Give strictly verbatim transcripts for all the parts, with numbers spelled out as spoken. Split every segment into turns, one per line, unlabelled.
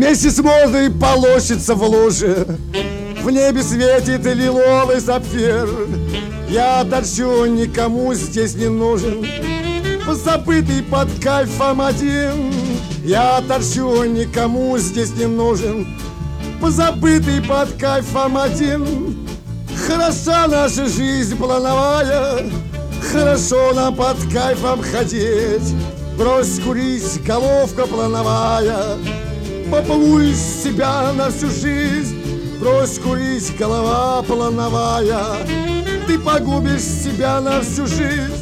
Месяц молодый полощется в луже, в небе светит лиловый сапфир. Я торчу, никому здесь не нужен, забытый под кайфом один. Я торчу, никому здесь не нужен, позабытый под кайфом один. Хороша наша жизнь плановая, хорошо нам под кайфом ходить. Брось курить, головка плановая, поплыву из себя на всю жизнь. Брось курить, голова плановая, ты погубишь себя на всю жизнь.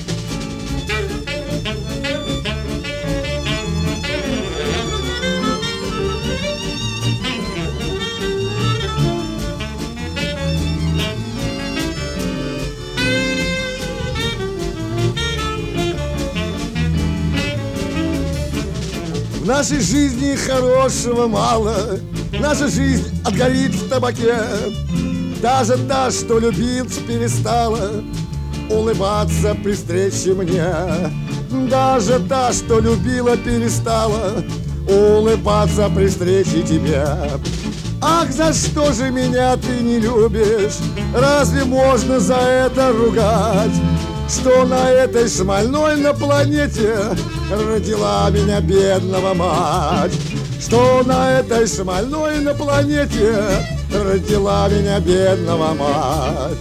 В нашей жизни хорошего мало, наша жизнь отгорит в табаке. Даже та, что любил, перестала улыбаться при встрече мне. Даже та, что любила, перестала улыбаться при встрече тебе. Ах, за что же меня ты не любишь? Разве можно за это ругать? Что на этой шмальной на планете родила меня бедного мать? Что на этой шмальной на планете родила меня бедного мать?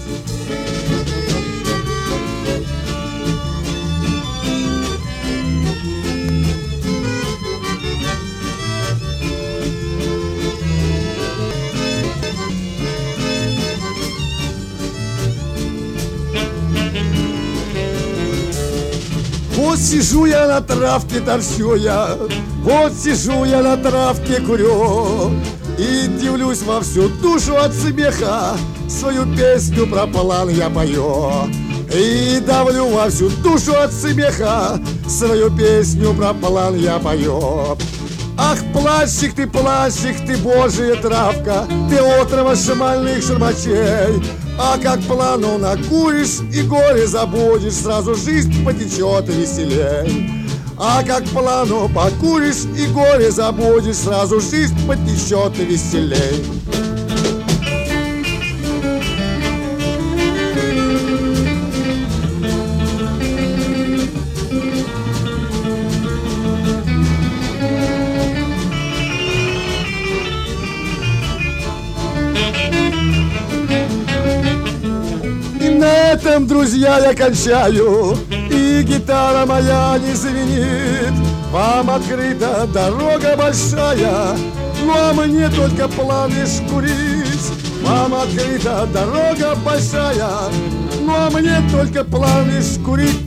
Вот сижу я на травке, торчу я, вот сижу я на травке, курю и дивлюсь во всю душу от смеха. Свою песню про план я пою и давлю во всю душу от смеха. Свою песню про план я пою. Ах, плащик ты, плащик ты, божья травка, ты отрова шмальных шармачей. А как плану накуришь и горе забудешь, сразу жизнь потечет веселей. А как плану покуришь и горе забудешь, сразу жизнь потечет веселей. На этом, друзья, я кончаю, и гитара моя не звенит. Вам открыта дорога большая, ну а мне только план лишь курить. Вам открыта дорога большая, ну а мне только план лишь курить.